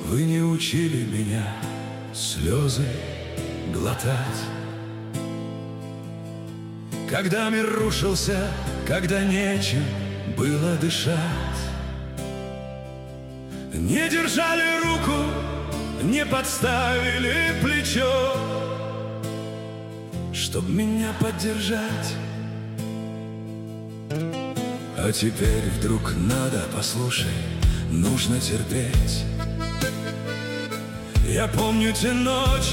Вы не учили меня слезы глотать. Когда мир рушился, когда нечем было дышать, не держали руку, не подставили плечо, чтоб меня поддержать. А теперь вдруг надо, послушай, нужно терпеть. Я помню те ночи,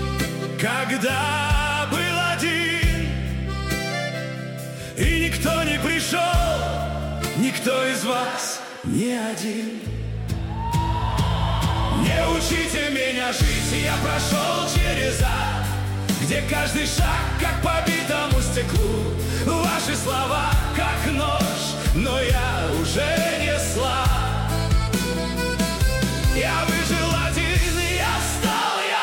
когда был один, и никто не пришел, никто из вас не один. Не учите меня жить, я прошел через ад, где каждый шаг как по битому стеклу. Ваши слова как нож, но я уже не слаб. Я выжил один, я встал, я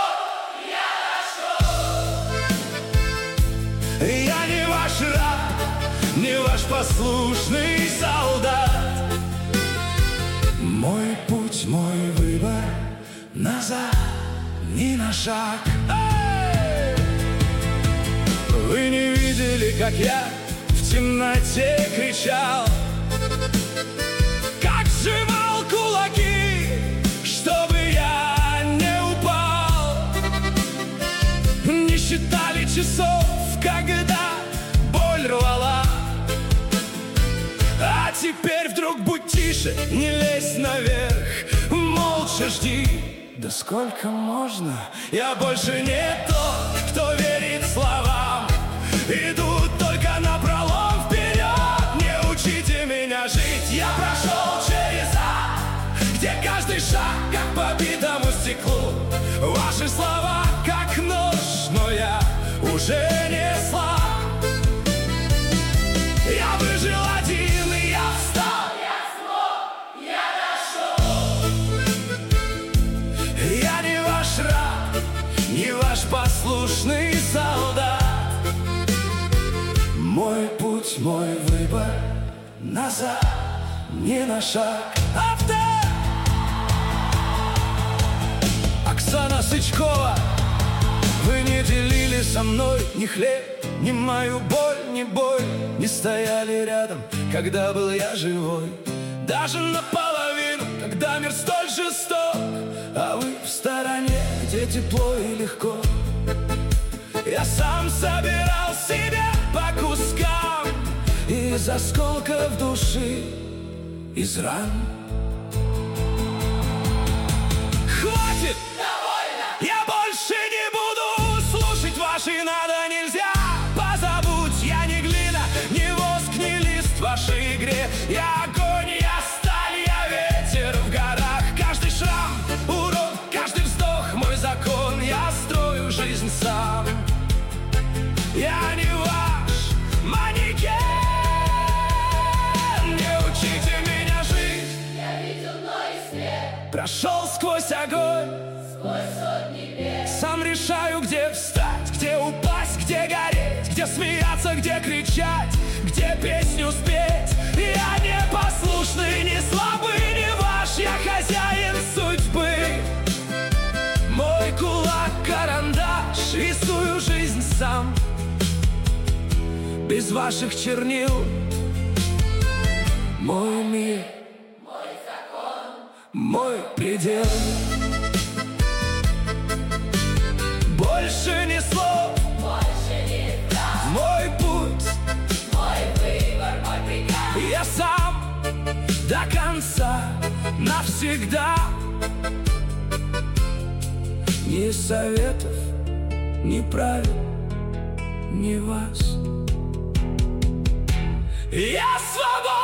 смог, я нашел. Я не ваш раб, не ваш послушный солдат. Мой путь, мой выбор, назад ни на шаг. Вы не видели, как я в темноте кричал, как сжимал кулаки, чтобы я не упал. Не считали часов, когда боль рвала. А теперь вдруг будь тише, не лезь наверх, молча жди. Да сколько можно? Я больше не тот, кто верит словам. Иду только напролом вперед. Не учите меня жить, я прошел через ад, где каждый шаг как по битому стеклу. Ваши слова как нож, но я уже не слаб. Я выжил один, и я встал, я смог, я нашел. Я не ваш раб, не ваш послушный солдат. Мой путь, мой выбор, назад не на шаг. Оксана Сычкова, вы не делили со мной ни хлеб, ни мою боль, ни боль. Не стояли рядом, когда был я живой, даже наполовину, когда мир столь жесток. А вы в стороне, где тепло и легко. Я сам собирал себя по кускам из осколков души, из ран. Хватит! Довольно! Я больше не буду слушать ваши «надо», «нельзя». Позабудь, я не глина, не воск, не лист в вашей игре. Я огонь, я сталь, я ветер в горах. Каждый шрам, урок, каждый вздох мой закон. Я строю жизнь сам. Я не ваш манекен. Не учите меня жить. Я видел мной свет, Прошел сквозь огонь, сквозь сотни лет. сам решаю, где встать, где упасть, где гореть, где смеяться, где кричать, где песню спеть. Я не послушный, не слабый, не ваш, я хозяин судьбы. Мой кулак, карандаш, рисую жизнь сам. Без ваших чернил мой мир, Мой закон, мой предел. Больше ни слов, больше не фраз. мой путь, Мой выбор, мой приказ. я сам до конца, навсегда. Ни советов, ни правил, ни вас. Я свободен!